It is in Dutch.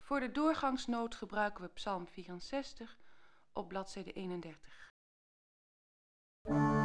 Voor de doorgangsnoot gebruiken we Psalm 64 op bladzijde 31.